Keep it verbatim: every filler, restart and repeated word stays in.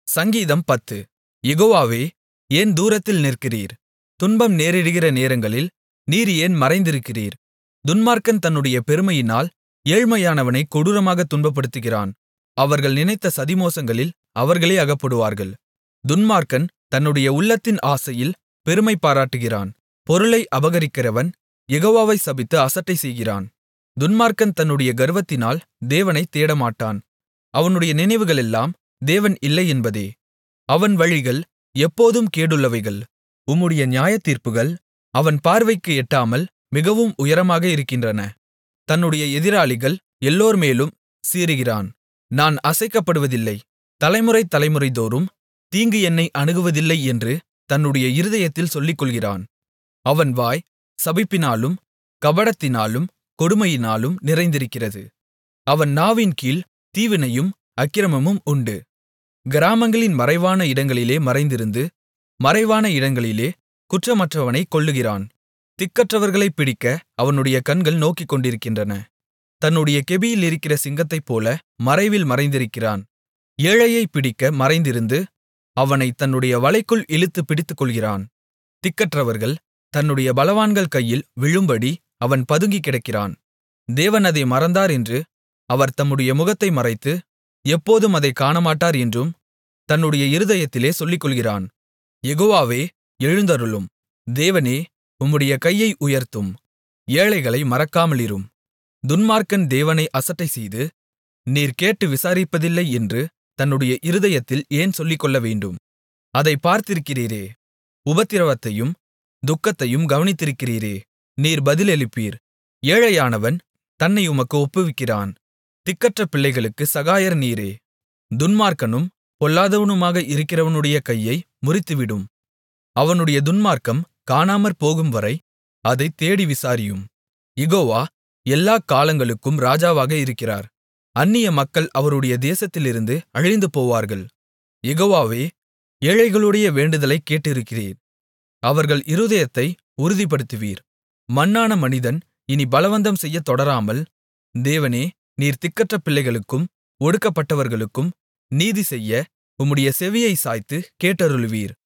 சங்கீதம் பத்து. யெகோவாவே, ஏன் தூரத்தில் நிற்கிறீர்? துன்பம் நேரிடுகிற நேரங்களில் நீர் ஏன் மறைந்திருக்கிறீர்? துன்மார்க்கன் தன்னுடைய பெருமையினால் ஏழ்மையானவனைக் கொடூரமாகத் துன்பப்படுத்துகிறான். அவர்கள் நினைத்த சதிமோசங்களில் அவர்களே அகப்படுவார்கள். துன்மார்க்கன் தன்னுடைய உள்ளத்தின் ஆசையில் பெருமை பாராட்டுகிறான். பொருளை அபகரிக்கிறவன் யெகோவாவை சபித்து அசட்டை செய்கிறான். துன்மார்க்கன் தன்னுடைய கர்வத்தினால் தேவனைத் தேடமாட்டான். அவனுடைய நினைவுகளெல்லாம் தேவன் இல்லை என்பதே. அவன் வழிகள் எப்போதும் கேடுள்ளவைகள். உம்முடைய நியாயத்தீர்ப்புகள் அவன் பார்வைக்கு எட்டாமல் மிகவும் உயரமாக இருக்கின்றன. தன்னுடைய எதிராளிகள் எல்லோர்மேலும் சீறுகிறான். நான் அசைக்கப்படுவதில்லை, தலைமுறை தலைமுறைதோறும் தீங்கு என்னை அணுகுவதில்லை என்று தன்னுடைய இருதயத்தில் சொல்லிக்கொள்கிறான். அவன் வாய் சபிப்பினாலும் கபடத்தினாலும் கொடுமையினாலும் நிறைந்திருக்கிறது. அவன் நாவின் கீழ் தீவினையும் அக்கிரமமும் உண்டு. கிராமங்களின் மறைவான இடங்களிலே மறைந்திருந்து மறைவான இடங்களிலே குற்றமற்றவனைக் கொல்லுகிறான். திக்கற்றவர்களைப் பிடிக்க அவனுடைய கண்கள் நோக்கிக்கொண்டிருக்கின்றன. தன்னுடைய கெபியிலிருக்கிற சிங்கத்தைப்போல மறைவில் மறைந்திருக்கிறான். ஏழையைப் பிடிக்க மறைந்திருந்து அவனைத் தன்னுடைய வலைக்குள் இழுத்துப் பிடித்துக்கொள்கிறான். திக்கற்றவர்கள் தன்னுடைய பலவான்கள் கையில் விழும்படி அவன் பதுங்கிக் கிடக்கிறான். தேவன் அதை மறந்தார் என்று அவர் தம்முடைய முகத்தை மறைத்து எப்போதும் அதைக் காணமாட்டார் என்றும் தன்னுடைய இருதயத்திலே சொல்லிக்கொள்கிறான். யெகோவாவே, எழுந்தருளும். தேவனே, உம்முடைய கையை உயர்த்தும். ஏழைகளை மறக்காமலிரும். துன்மார்க்கன் தேவனை அசட்டைசெய்து, நீர் கேட்டு விசாரிப்பதில்லை என்று தன்னுடைய இருதயத்தில் ஏன் சொல்லிக்கொள்ளவேண்டும்? அதைப் பார்த்திருக்கிறீரே. உபத்திரவத்தையும் துக்கத்தையும் கவனித்திருக்கிறீரே. நீர் பதிலளிப்பீர். ஏழையானவன் தன்னை உமக்கு ஒப்புவிக்கிறான். திக்கற்ற பிள்ளைகளுக்கு சகாயர் நீரே. துன்மார்க்கனும் பொல்லாதவனுமாக இருக்கிறவனுடைய கையை முறித்துவிடும். அவனுடைய துன்மார்க்கம் காணாமற் போகும்வரை அதைத் தேடி விசாரியும். யெகோவா எல்லாக் காலங்களுக்கும் ராஜாவாக இருக்கிறார். அந்நிய மக்கள் அவருடைய தேசத்திலிருந்து அழிந்து போவார்கள். யெகோவாவே, ஏழைகளுடைய வேண்டுதலைக் கேட்டிருக்கிறீர். அவர்கள் இருதயத்தை உறுதிப்படுத்துவீர். மண்ணான மனிதன் இனி பலவந்தம் செய்யத் தொடராமல், தேவனே, நீர் திக்கற்ற பிள்ளைகளுக்கும் ஒடுக்கப்பட்டவர்களுக்கும் நீதிசெய்ய உம்முடைய செவியைச் சாய்த்து கேட்டருளுவீர்.